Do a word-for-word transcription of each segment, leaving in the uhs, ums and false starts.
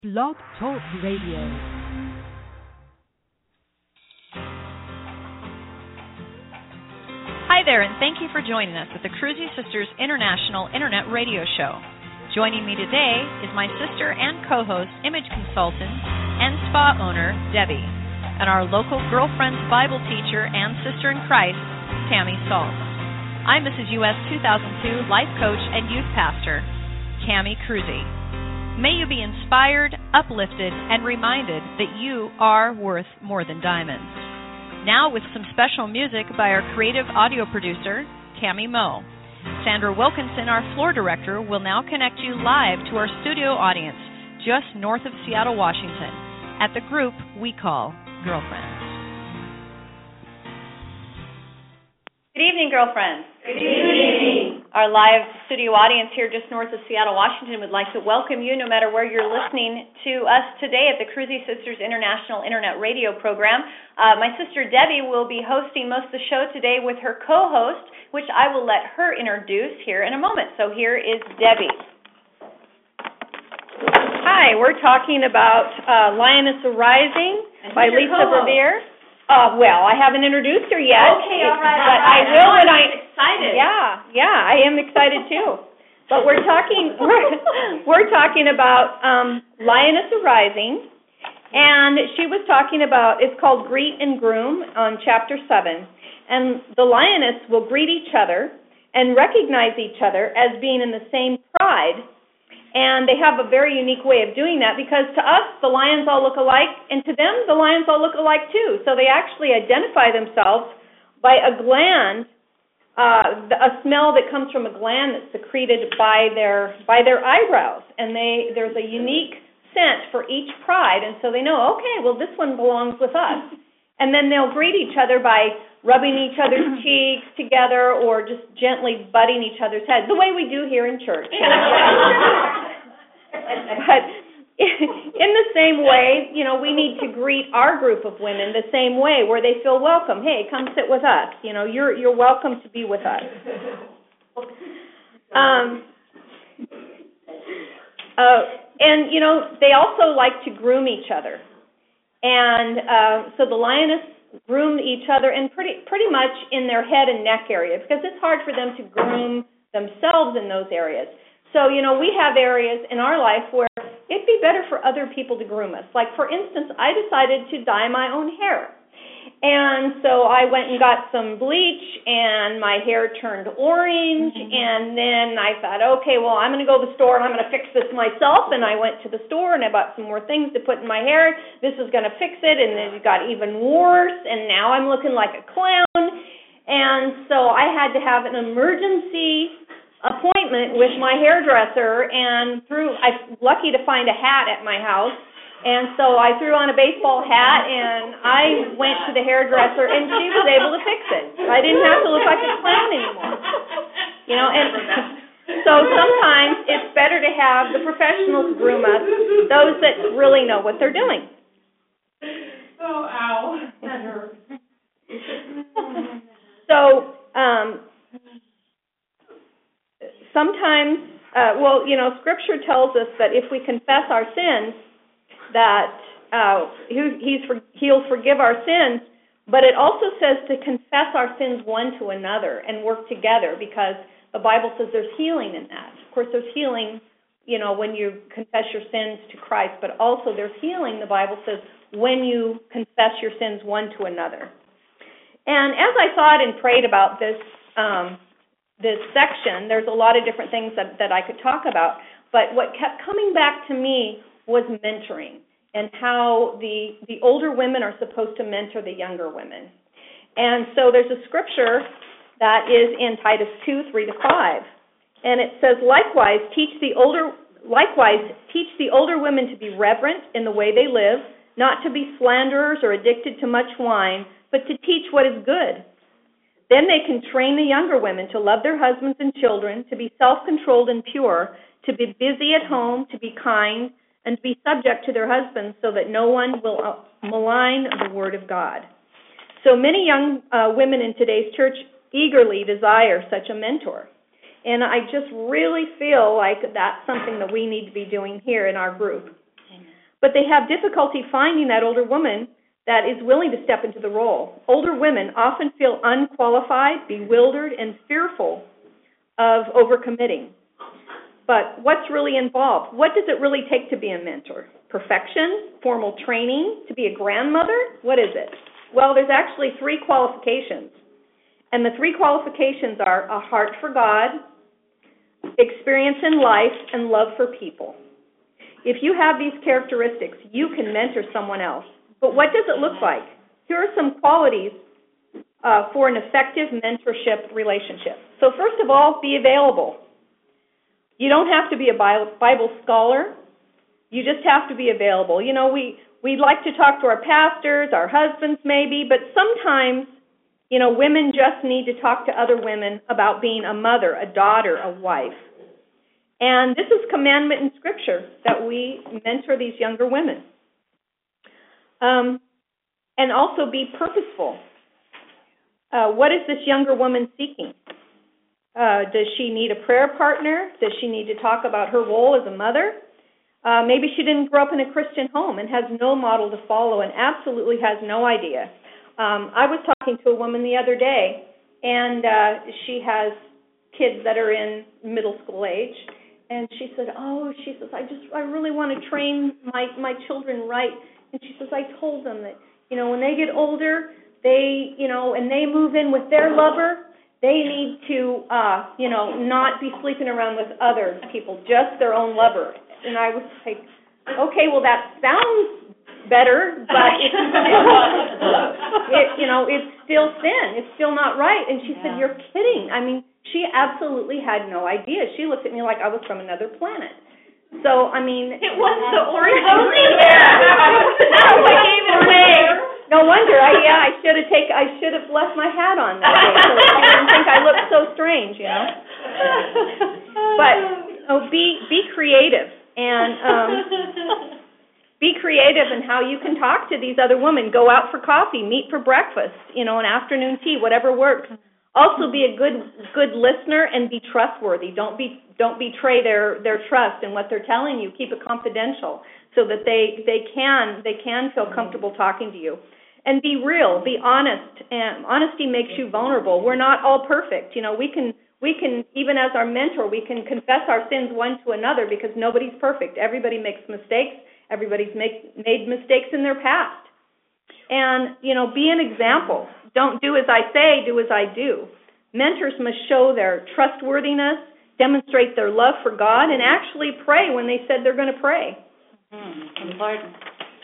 Blog Talk Radio. Hi there, and thank you for joining us at the Cruzy Sisters International Internet Radio Show. Joining me today is my sister and co-host, image consultant, and spa owner, Debbie, and our local Girlfriends Bible teacher and sister in Christ, Tammy Salt. I'm Missus U S two thousand two life coach and youth pastor, Tammy Cruzy. May you be inspired, uplifted, and reminded that you are worth more than diamonds. Now with some special music by our creative audio producer, Tammy Moe. Sandra Wilkinson, our floor director, will now connect you live to our studio audience just north of Seattle, Washington, at the group we call Girlfriends. Good evening, girlfriends. Good evening. Our live studio audience here just north of Seattle, Washington would like to welcome you no matter where you're listening to us today at the Cruzy Sisters International Internet Radio program. Uh, my sister Debbie will be hosting most of the show today with her co-host, which I will let her introduce here in a moment. So here is Debbie. Hi, we're talking about uh, Lioness Arising and by Lisa co-host? Bevere. Uh, well, I haven't introduced her yet. Okay, all right. But all right. I will when I. Excited. Yeah, yeah, I am excited too. But we're talking, we're, we're talking about um, Lioness Arising, and she was talking about. It's called Greet and Groom on chapter seven, and the lioness will greet each other and recognize each other as being in the same pride. And they have a very unique way of doing that because to us, the lions all look alike, and to them, the lions all look alike too. So they actually identify themselves by a gland, uh, a smell that comes from a gland that's secreted by their by their eyebrows. And they there's a unique scent for each pride, and so they know, okay, well, this one belongs with us. And then they'll greet each other by rubbing each other's cheeks together or just gently butting each other's heads, the way we do here in church. But in the same way, you know, we need to greet our group of women the same way, where they feel welcome. Hey, come sit with us. You know, you're you're welcome to be with us. Um, uh, and, you know, they also like to groom each other. And uh, so the lioness groom each other, and pretty pretty much in their head and neck area, because it's hard for them to groom themselves in those areas. So, you know, we have areas in our life where it'd be better for other people to groom us. Like, for instance, I decided to dye my own hair. And so I went and got some bleach, and my hair turned orange, mm-hmm. and then I thought, okay, well, I'm going to go to the store, and I'm going to fix this myself, and I went to the store, and I bought some more things to put in my hair. This is going to fix it, and then it got even worse, and now I'm looking like a clown. And so I had to have an emergency appointment with my hairdresser, and through, I'm lucky to find a hat at my house. And so I threw on a baseball hat, and I went to the hairdresser, and she was able to fix it. I didn't have to look like a clown anymore. You know, and so sometimes it's better to have the professionals groom us, those that really know what they're doing. Oh, ow. That hurt. So um, sometimes, uh, well, you know, Scripture tells us that if we confess our sins, that uh, he, he's for, he'll forgive our sins, but it also says to confess our sins one to another and work together, because the Bible says there's healing in that. Of course, there's healing, you know, when you confess your sins to Christ, but also there's healing, the Bible says, when you confess your sins one to another. And as I thought and prayed about this um, this section, there's a lot of different things that, that I could talk about, but what kept coming back to me was mentoring, and how the the older women are supposed to mentor the younger women. And so there's a scripture that is in Titus two, three to five. And it says, likewise, teach the older likewise teach the older women to be reverent in the way they live, not to be slanderers or addicted to much wine, but to teach what is good. Then they can train the younger women to love their husbands and children, to be self-controlled and pure, to be busy at home, to be kind, and to be subject to their husbands, so that no one will malign the word of God. So many young uh, women in today's church eagerly desire such a mentor. And I just really feel like that's something that we need to be doing here in our group. Amen. but they have difficulty finding that older woman that is willing to step into the role. Older women often feel unqualified, bewildered, and fearful of overcommitting. But what's really involved? What does it really take to be a mentor? Perfection? Formal training? To be a grandmother? What is it? Well, there's actually three qualifications. And the three qualifications are a heart for God, experience in life, and love for people. If you have these characteristics, you can mentor someone else. But what does it look like? Here are some qualities uh, for an effective mentorship relationship. So first of all, be available. You don't have to be a Bible scholar. You just have to be available. You know, we, we like to talk to our pastors, our husbands maybe, but sometimes, you know, women just need to talk to other women about being a mother, a daughter, a wife. And this is commandment in Scripture, that we mentor these younger women. Um, and also be purposeful. Uh, what is this younger woman seeking? Uh, does she need a prayer partner? Does she need to talk about her role as a mother? Uh, maybe she didn't grow up in a Christian home and has no model to follow and absolutely has no idea. Um, I was talking to a woman the other day, and uh, she has kids that are in middle school age, and she said, oh, she says, I just, I really want to train my, my children right. And she says, I told them that, you know, when they get older, they, you know, and they move in with their lover, they need to, uh, you know, not be sleeping around with other people, just their own lover. And I was like, okay, well, that sounds better, but it's still, it, you know, it's still sin. It's still not right. And she yeah. said, you're kidding. I mean, she absolutely had no idea. She looked at me like I was from another planet. So, I mean... It was the origin. Yeah. We gave it away. No wonder. I yeah, I should have taken. I should have left my hat on that day so that you didn't think I looked so strange, you know. But oh, be be creative and um, be creative in how you can talk to these other women. Go out for coffee, meet for breakfast, you know, an afternoon tea, whatever works. Also, be a good good listener and be trustworthy. Don't be don't betray their, their trust in what they're telling you. Keep it confidential so that they they can they can feel comfortable talking to you. And be real, be honest. And honesty makes you vulnerable. We're not all perfect. You know, we can we can even as our mentor, we can confess our sins one to another because nobody's perfect. Everybody makes mistakes. Everybody's make, made mistakes in their past. And, you know, be an example. Don't do as I say, do as I do. Mentors must show their trustworthiness, demonstrate their love for God, and actually pray when they said they're going to pray. Mm-hmm. Important.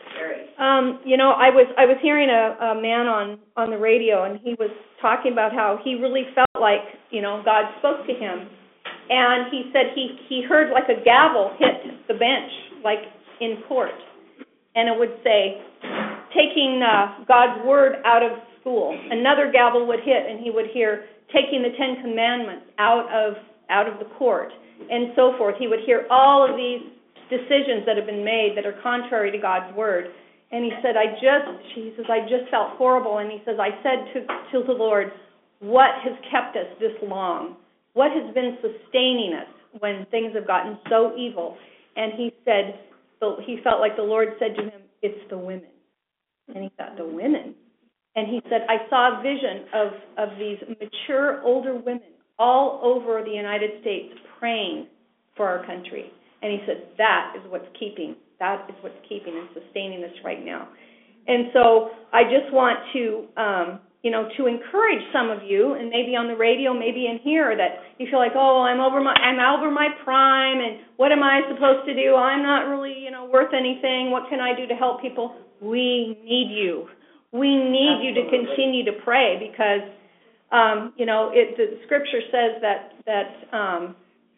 Um, you know, I was I was hearing a, a man on, on the radio, and he was talking about how he really felt like, you know, God spoke to him. And he said he, he heard like a gavel hit the bench, like in court. And it would say, taking uh, God's word out of school. Another gavel would hit, and he would hear, taking the Ten Commandments out of out of the court, and so forth. He would hear all of these decisions that have been made that are contrary to God's word. And he said, I just, he says, I just felt horrible. And he says, I said to, to the Lord, what has kept us this long? What has been sustaining us when things have gotten so evil? And he said, so he felt like the Lord said to him, it's the women. And he thought, the women? And he said, I saw a vision of, of these mature older women all over the United States praying for our country. And he said, that is what's keeping, that is what's keeping and sustaining us right now. And so I just want to, um, you know, to encourage some of you, and maybe on the radio, maybe in here, that you feel like, oh, I'm over my, I'm over my prime, and what am I supposed to do? I'm not really, you know, worth anything. What can I do to help people? We need you. We need you to continue to pray because, um, you know, it, the scripture says that that um,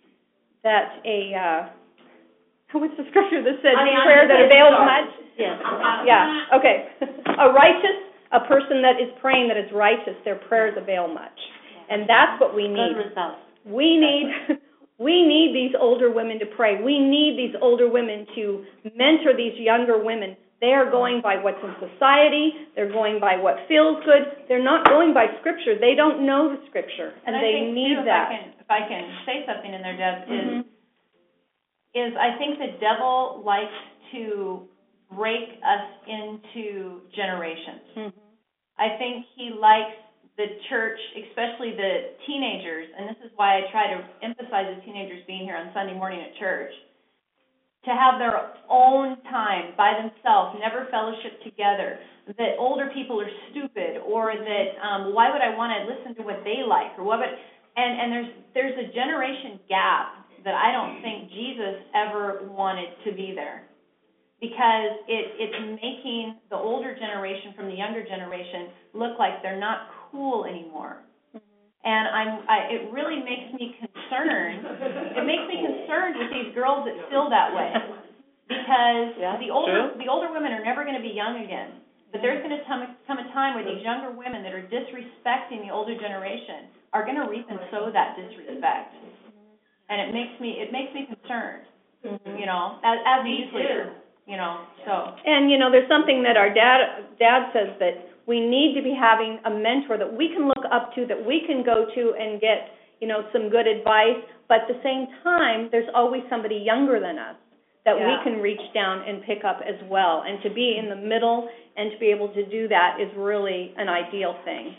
that a uh, what's the scripture that says prayer that avails much? Yeah. Yeah. Okay. A righteous, a person that is praying that is righteous, their prayers avail much, and that's what we need. Good results. We need. We need these older women to pray. We need these older women to mentor these younger women. They are going by what's in society. They're going by what feels good. They're not going by Scripture. They don't know the Scripture, and, and they think need too, that. If I, can, if I can say something in there, Deb, mm-hmm. is, is I think the devil likes to break us into generations. Mm-hmm. I think he likes the church, especially the teenagers, and this is why I try to emphasize the teenagers being here on Sunday morning at church, to have their own time by themselves, never fellowship together, that older people are stupid, or that um, why would I want to listen to what they like, or what would, and, and there's there's a generation gap that I don't think Jesus ever wanted to be there, because it, it's making the older generation from the younger generation look like they're not cool anymore. Mm-hmm. And I'm, I, it really makes me concerned. It makes me concerned with these girls that feel that way, because yeah, the older true. the older women are never going to be young again. But there's going to come, come a time where these younger women that are disrespecting the older generation are going to reap and sow that disrespect. And it makes me it makes me concerned, mm-hmm. you know, as, as a youth leader, you know. So. And you know, there's something that our dad dad says, that we need to be having a mentor that we can look up to, that we can go to and get, you know, some good advice. But at the same time, there's always somebody younger than us that yeah. we can reach down and pick up as well. And to be in the middle and to be able to do that is really an ideal thing.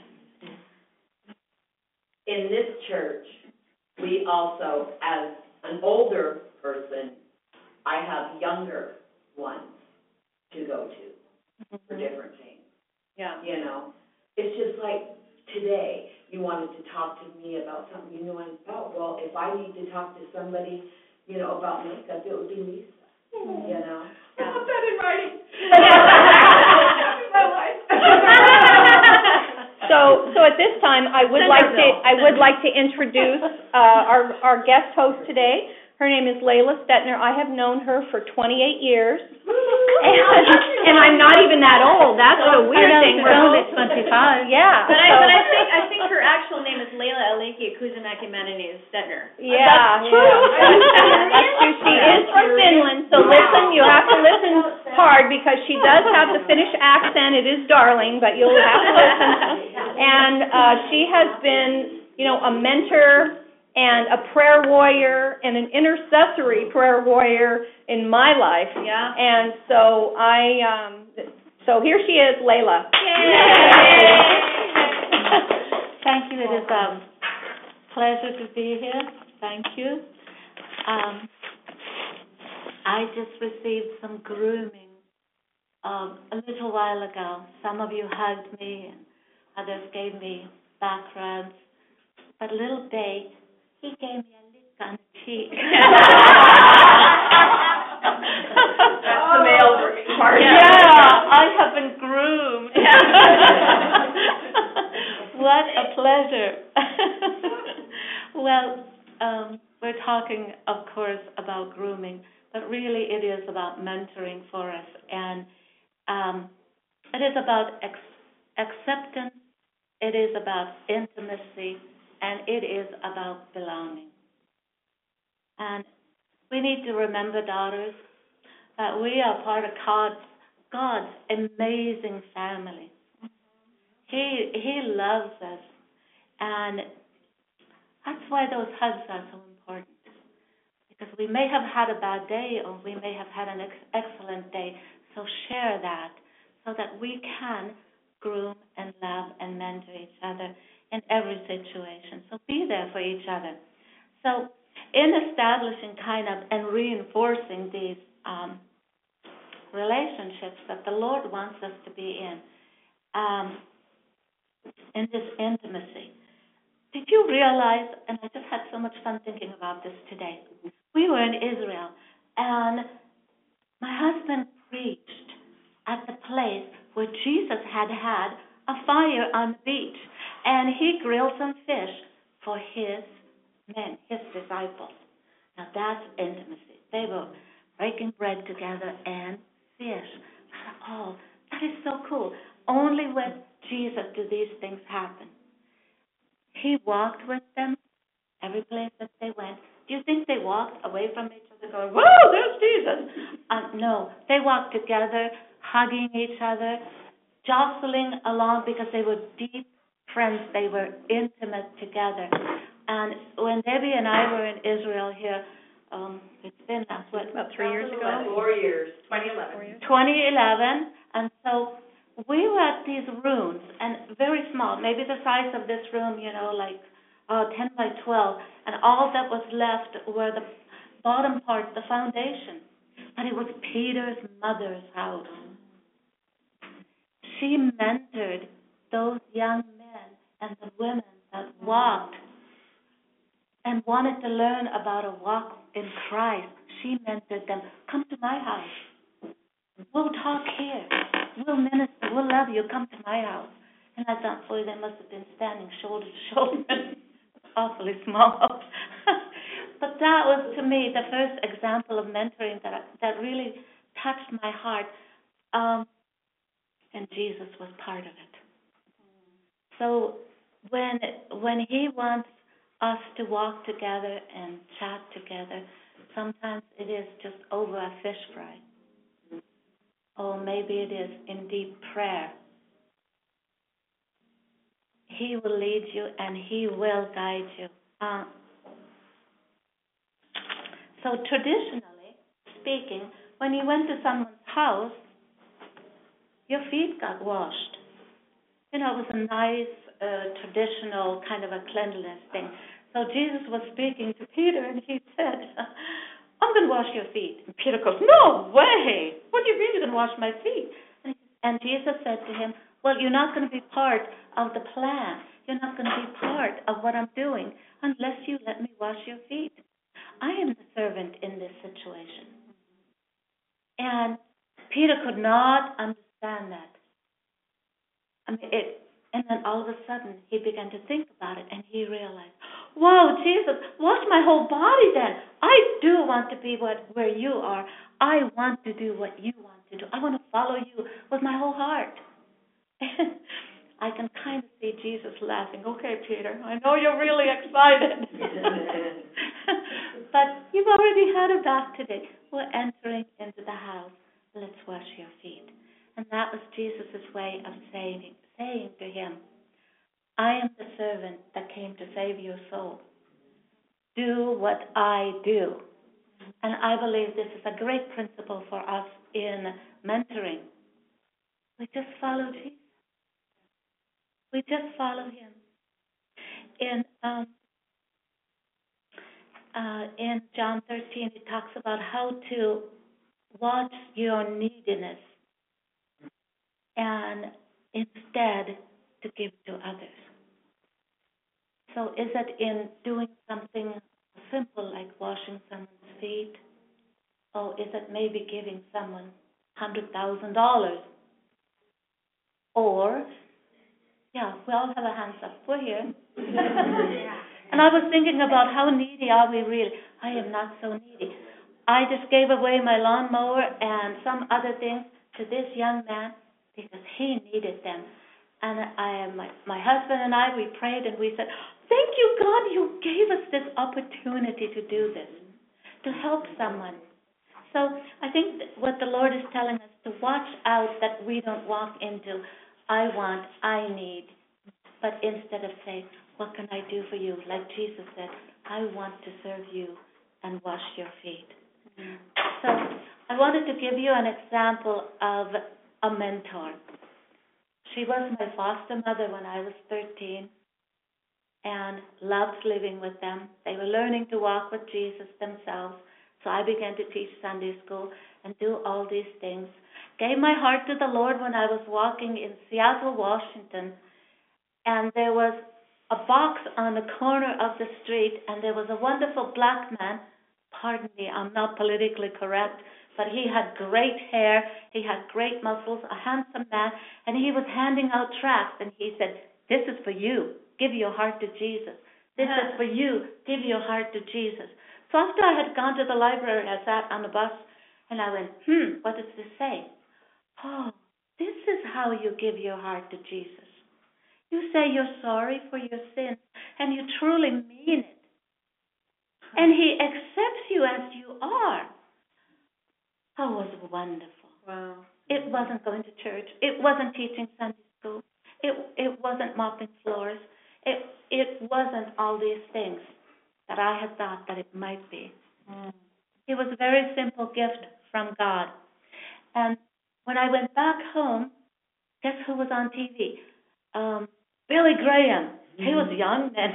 In this church, we also, as an older person, I have younger ones to go to mm-hmm. for different things. Yeah. You know, it's just like today, you wanted to talk to me about something you knew I felt. Well, if I need to talk to somebody, you know, about makeup, it would be Lisa. Mm-hmm. You know. I want that in writing. My life. So, so at this time, I would like to I would like to introduce uh, our our guest host today. Her name is Layla Stetner. I have known her for twenty-eight years, and, and I'm not even that old. That's the weird thing. We're only twenty-five. Yeah. But I so. but I think I think her actual name is Layla Aleki Kuzumaki Manani Stetner. Yeah, that's true. Yeah. That's true. She is from Finland, so listen. You have to listen hard because she does have the Finnish accent. It is darling, but you'll have to listen. And uh, she has been, you know, a mentor and a prayer warrior and an intercessory prayer warrior in my life. Yeah. And so I, um, so here she is, Layla. Yay! Thank you. It is a pleasure to be here. Thank you. Um, I just received some grooming um, a little while ago. Some of you hugged me, and others gave me backgrounds. But little Dave, he gave me a lick on the cheek. That's the male part. Yeah, yeah, I have been groomed. What a pleasure. Well, um, we're talking, of course, about grooming, but really it is about mentoring for us. And um, it is about ex- acceptance, it is about intimacy, and it is about belonging. And we need to remember, daughters, that we are part of God's, God's amazing family. He He loves us, and that's why those hugs are so important. Because we may have had a bad day, or we may have had an ex- excellent day. So share that, so that we can groom and love and mentor each other in every situation. So be there for each other. So in establishing kind of and reinforcing these um, relationships that the Lord wants us to be in, um, in this intimacy, did you realize, and I just had so much fun thinking about this today, we were in Israel, and my husband preached at the place where Jesus had had a fire on the beach, and he grilled some fish for his men, his disciples. Now that's intimacy. They were breaking bread together and fish. I thought, oh, that is so cool. Only with Jesus do these things happen. He walked with them every place that they went. Do you think they walked away from each other going, whoa, there's Jesus? Uh, no, they walked together, hugging each other, jostling along because they were deep friends. They were intimate together. And when Debbie and I were in Israel here um, it's been, uh, what, About three years ago. Four years, twenty eleven. twenty eleven, and so we were at these rooms, and very small, maybe the size of this room, you know, like uh, ten by twelve, and all that was left were the bottom part, the foundation. But it was Peter's mother's house. She mentored those young men and the women that walked and wanted to learn about a walk in Christ. She mentored them. Come to my house. We'll talk here. We'll minister. We'll love you. Come to my house. And I thought, boy, they must have been standing shoulder to shoulder. Awfully small. But that was, to me, the first example of mentoring that that really touched my heart. Um, and Jesus was part of it. So when when He wants us to walk together and chat together, sometimes it is just over a fish fry. Or maybe it is in deep prayer. He will lead you and He will guide you. Uh, so traditionally speaking, when you went to someone's house, your feet got washed. You know, it was a nice, uh, traditional kind of a cleanliness thing. So Jesus was speaking to Peter, and He said, I'm going to wash your feet. And Peter goes, no way! What do you mean you're going to wash my feet? And, and Jesus said to him, well, you're not going to be part of the plan. You're not going to be part of what I'm doing unless you let me wash your feet. I am the servant in this situation. And Peter could not understand that. I mean, it, and then all of a sudden he began to think about it, and he realized, whoa, Jesus, wash my whole body then. I do want to be what where you are. I want to do what you want to do. I want to follow you with my whole heart. And I can kind of see Jesus laughing. Okay, Peter, I know you're really excited. But you've already had a bath today. We're entering into the house. Let's wash your feet. And that was Jesus' way of saying, saying to him, I am the servant that came to save your soul. Do what I do. And I believe this is a great principle for us in mentoring. We just follow Jesus. We just follow Him. In um, uh, in John thirteen, it talks about how to watch your neediness and instead to give to others. So is it in doing something simple like washing someone's feet? Or is it maybe giving someone one hundred thousand dollars? Or, yeah, we all have our hands up. We're here. And I was thinking about how needy are we really? I am not so needy. I just gave away my lawnmower and some other things to this young man because he needed them. And I, my, my husband and I, we prayed and we said, thank you, God, you gave us this opportunity to do this, to help someone. So I think that what the Lord is telling us, to watch out that we don't walk into, I want, I need, but instead of saying, what can I do for you? Like Jesus said, I want to serve you and wash your feet. Mm-hmm. So I wanted to give you an example of a mentor. She was my foster mother when I was thirteen and loved living with them. They were learning to walk with Jesus themselves. So I began to teach Sunday school and do all these things. Gave my heart to the Lord when I was walking in Seattle, Washington. And there was a box on the corner of the street, and there was a wonderful black man. Pardon me, I'm not politically correct, but he had great hair, he had great muscles, a handsome man, and he was handing out tracts, and he said, this is for you, give your heart to Jesus. This is for you, give your heart to Jesus. So after I had gone to the library, I sat on the bus, and I went, hmm, what does this say? Oh, this is how you give your heart to Jesus. You say you're sorry for your sins, and you truly mean it. And He accepts you as you are. Oh, it was wonderful. Wow. It wasn't going to church. It wasn't teaching Sunday school. It it wasn't mopping floors. It it wasn't all these things that I had thought that it might be. Mm. He was a very simple gift from God. And when I went back home, guess who was on T V? Um, Billy Graham. He was young then.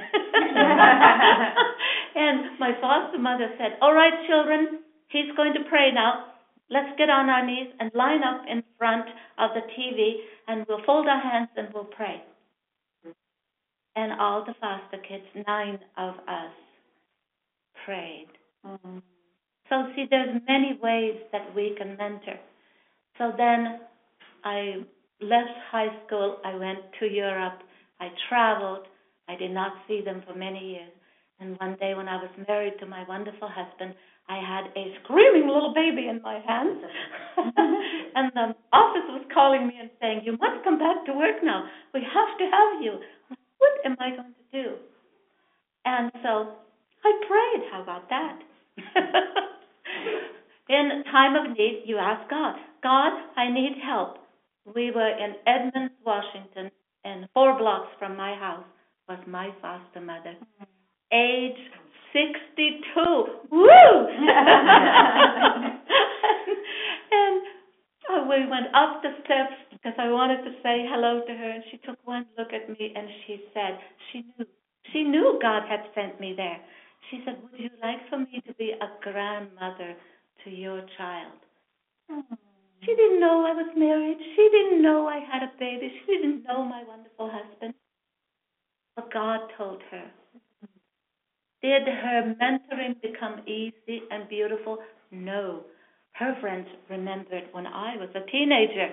And my foster mother said, all right, children, he's going to pray now. Let's get on our knees and line up in front of the T V, and we'll fold our hands and we'll pray. And all the foster kids, nine of us, prayed. Mm-hmm. So see, there's many ways that we can mentor. So then I left high school. I went to Europe. I traveled. I did not see them for many years. And one day when I was married to my wonderful husband, I had a screaming little baby in my hands. And the office was calling me and saying, you must come back to work now. We have to have you. What am I going to do? And so I prayed. How about that? In time of need, you ask God, God, I need help. We were in Edmonds, Washington, and four blocks from my house was my foster mother, mm-hmm. age sixty-two. Woo! And uh, we went up the steps because I wanted to say hello to her, and she took one look at me and she said, she knew, she knew God had sent me there. She said, would you like for me to be a grandmother to your child? Mm-hmm. She didn't know I was married. She didn't know I had a baby. She didn't know my wonderful husband. But God told her. Did her mentoring become easy and beautiful? No. Her friends remembered when I was a teenager.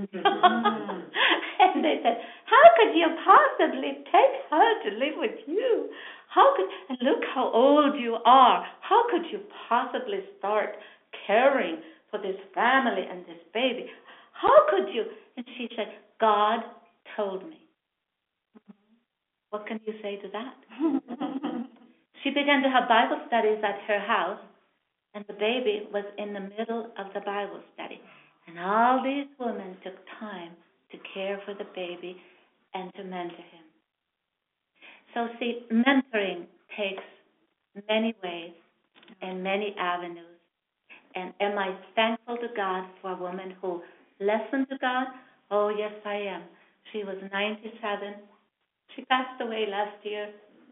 And they said, how could you possibly take her to live with you? How could, and look how old you are. How could you possibly start caring for this family and this baby? How could you? And she said, God told me. What can you say to that? She began to have Bible studies at her house, and the baby was in the middle of the Bible study. And all these women took time to care for the baby and to mentor him. So see, mentoring takes many ways and many avenues. And am I thankful to God for a woman who listened to God? Oh, yes, I am. She was ninety-seven. She passed away last year.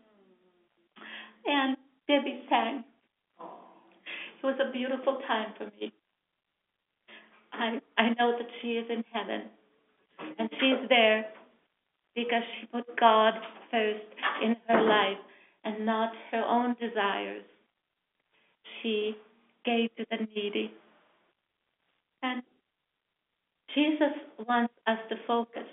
And Debbie sang. It was a beautiful time for me. I I know that she is in heaven. And she's there because she put God first in her life and not her own desires. She gave to the needy. And Jesus wants us to focus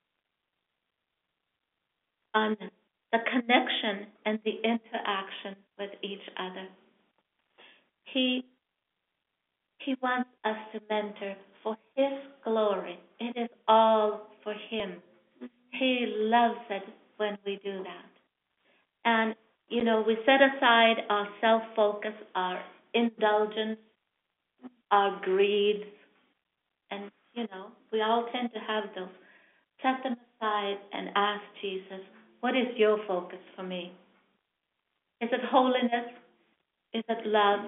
on the connection and the interaction with each other. He, he wants us to mentor for His glory. It is all for Him. He loves it when we do that. And, you know, we set aside our self-focus, our indulgence, our greed, and, you know, we all tend to have those. Set them aside and ask Jesus, what is your focus for me? Is it holiness? Is it love?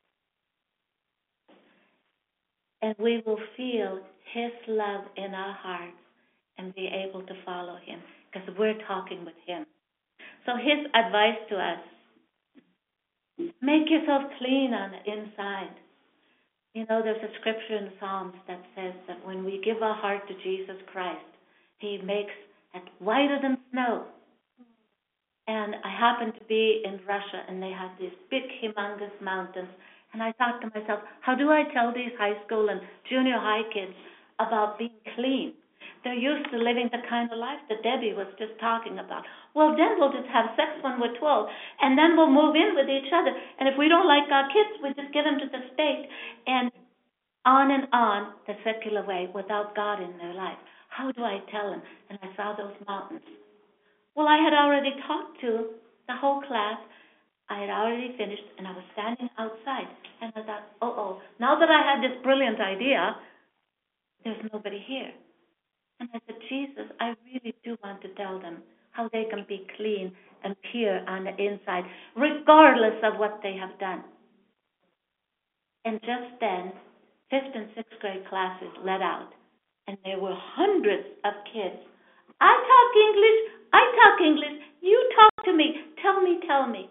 And we will feel His love in our hearts and be able to follow Him because we're talking with Him. So His advice to us, make yourself clean on the inside. You know, there's a scripture in the Psalms that says that when we give our heart to Jesus Christ, He makes it whiter than snow. And I happened to be in Russia, and they had these big, humongous mountains. And I thought to myself, how do I tell these high school and junior high kids about being clean? They're used to living the kind of life that Debbie was just talking about. Well, then we'll just have sex when we're twelve, and then we'll move in with each other. And if we don't like our kids, we just give them to the state. And on and on, the secular way, without God in their life. How do I tell them? And I saw those mountains. Well, I had already talked to the whole class. I had already finished, and I was standing outside. And I thought, uh-oh, now that I had this brilliant idea, there's nobody here. And I said, Jesus, I really do want to tell them how they can be clean and pure on the inside, regardless of what they have done. And just then, fifth and sixth grade classes let out, and there were hundreds of kids. I talk English, I talk English, you talk to me, tell me, tell me.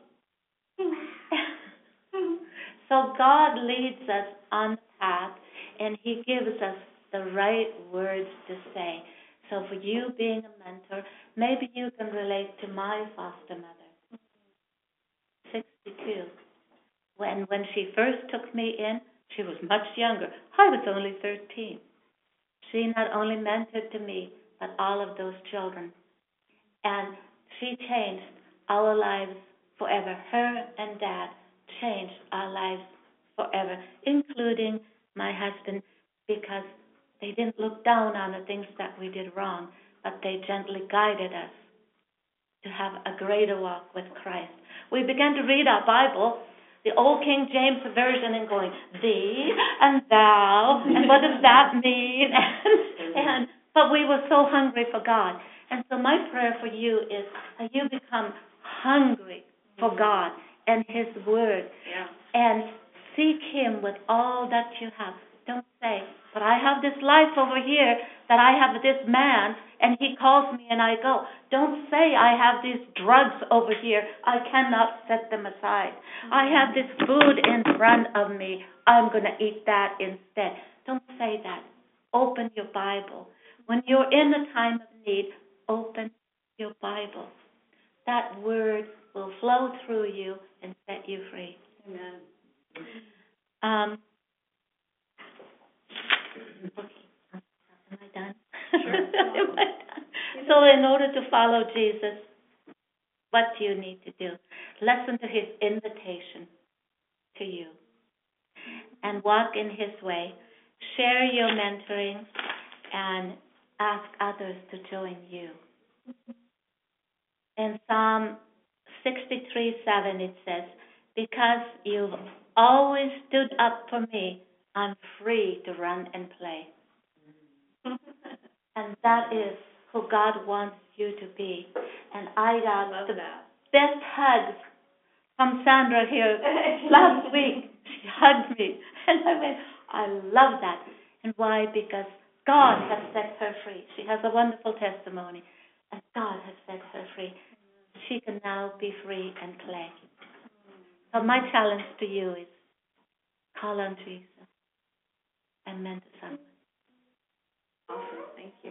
So God leads us on the path, and He gives us the right words to say. So for you being a mentor, maybe you can relate to my foster mother, sixty-two. When, when she first took me in, she was much younger. I was only thirteen. She not only mentored to me, but all of those children. And she changed our lives forever. Her and Dad changed our lives forever, including my husband, because they didn't look down on the things that we did wrong, but they gently guided us to have a greater walk with Christ. We began to read our Bible, the old King James Version, and going, thee and thou, and what does that mean? and, and But we were so hungry for God. And so my prayer for you is that you become hungry for God and His Word. Yeah. And seek Him with all that you have. Don't say, but I have this life over here, that I have this man, and he calls me and I go. Don't say, I have these drugs over here, I cannot set them aside. Mm-hmm. I have this food in front of me, I'm going to eat that instead. Don't say that. Open your Bible. When you're in a time of need, open your Bible. That word will flow through you and set you free. Amen. Um, okay. Am I done? Sure. Am I done? So in order to follow Jesus, what do you need to do? Listen to His invitation to you and walk in His way. Share your mentoring and ask others to join you. In Psalm sixty-three seven it says, because you've always stood up for me, I'm free to run and play. And that is who God wants you to be. And I got Love the that. best hugs from Sandra here last week. She hugged me. And I went, I love that. And why? Because God has set her free. She has a wonderful testimony. And God has set her free. She can now be free and play. So my challenge to you is call on Jesus and mentor someone. Awesome. Thank you.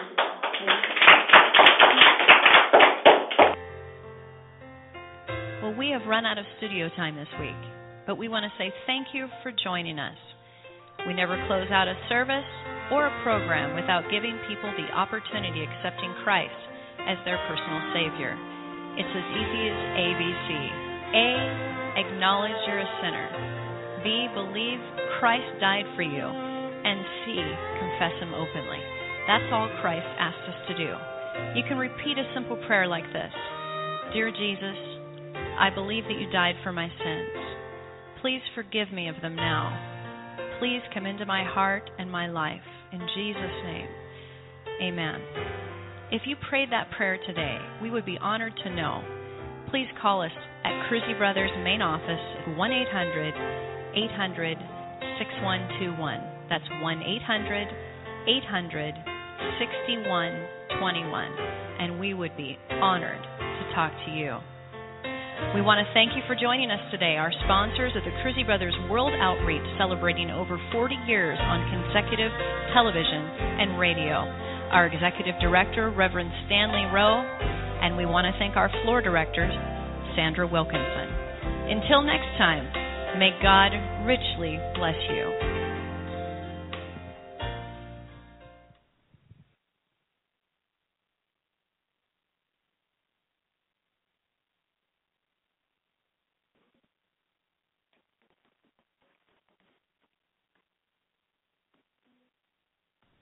Well, we have run out of studio time this week, but we want to say thank you for joining us. We never close out a service or a program without giving people the opportunity of accepting Christ as their personal Savior. It's as easy as A B C. A, acknowledge you're a sinner. B, believe Christ died for you. And C, confess Him openly. That's all Christ asked us to do. You can repeat a simple prayer like this. Dear Jesus, I believe that you died for my sins. Please forgive me of them now. Please come into my heart and my life. In Jesus' name, amen. If you prayed that prayer today, we would be honored to know. Please call us at Cruzy Brothers main office at one eight hundred eight hundred six one two one. That's one eight hundred eight hundred sixty-one twenty-one. And we would be honored to talk to you. We want to thank you for joining us today. Our sponsors are the Cruzy Brothers World Outreach, celebrating over forty years on consecutive television and radio. Our executive director, Reverend Stanley Rowe, and we want to thank our floor director, Sandra Wilkinson. Until next time, may God richly bless you.